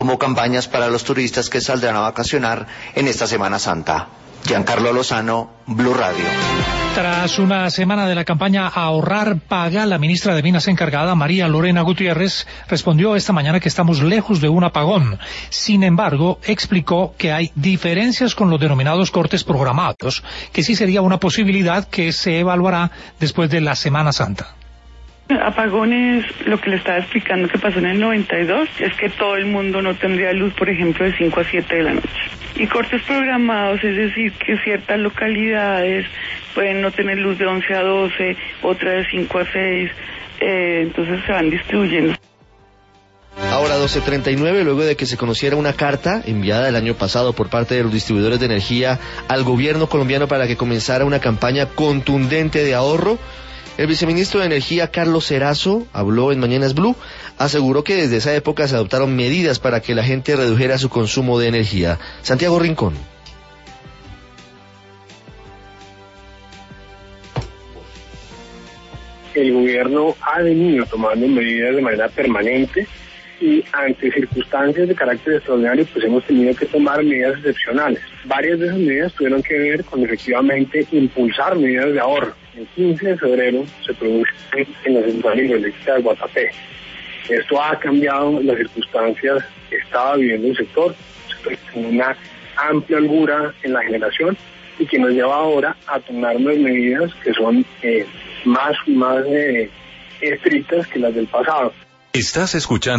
como campañas para los turistas que saldrán a vacacionar en esta Semana Santa. Giancarlo Lozano, Blue Radio. Tras una semana de la campaña Ahorrar Paga, la ministra de Minas encargada, María Lorena Gutiérrez, respondió esta mañana que estamos lejos de un apagón. Sin embargo, explicó que hay diferencias con los denominados cortes programados, que sí sería una posibilidad que se evaluará después de la Semana Santa. Apagones, lo que le estaba explicando que pasó en el 92, es que todo el mundo no tendría luz, por ejemplo, de 5 a 7 de la noche. Y cortes programados, es decir, que ciertas localidades pueden no tener luz de 11 a 12, otras de 5 a 6, entonces se van distribuyendo. Ahora 12:39, luego de que se conociera una carta enviada el año pasado por parte de los distribuidores de energía al gobierno colombiano para que comenzara una campaña contundente de ahorro, el viceministro de Energía, Carlos Cerazo, habló en Mañanas Blue, aseguró que desde esa época se adoptaron medidas para que la gente redujera su consumo de energía. Santiago Rincón. El gobierno ha venido tomando medidas de manera permanente y ante circunstancias de carácter extraordinario pues hemos tenido que tomar medidas excepcionales. Varias de esas medidas tuvieron que ver con efectivamente impulsar medidas de ahorro. El 15 de febrero se produce en la central hidroeléctrica de Guatapé. Esto ha cambiado las circunstancias que estaba viviendo el sector con una amplia holgura en la generación y que nos lleva ahora a tomar unas medidas que son más estrictas que las del pasado. Estás escuchando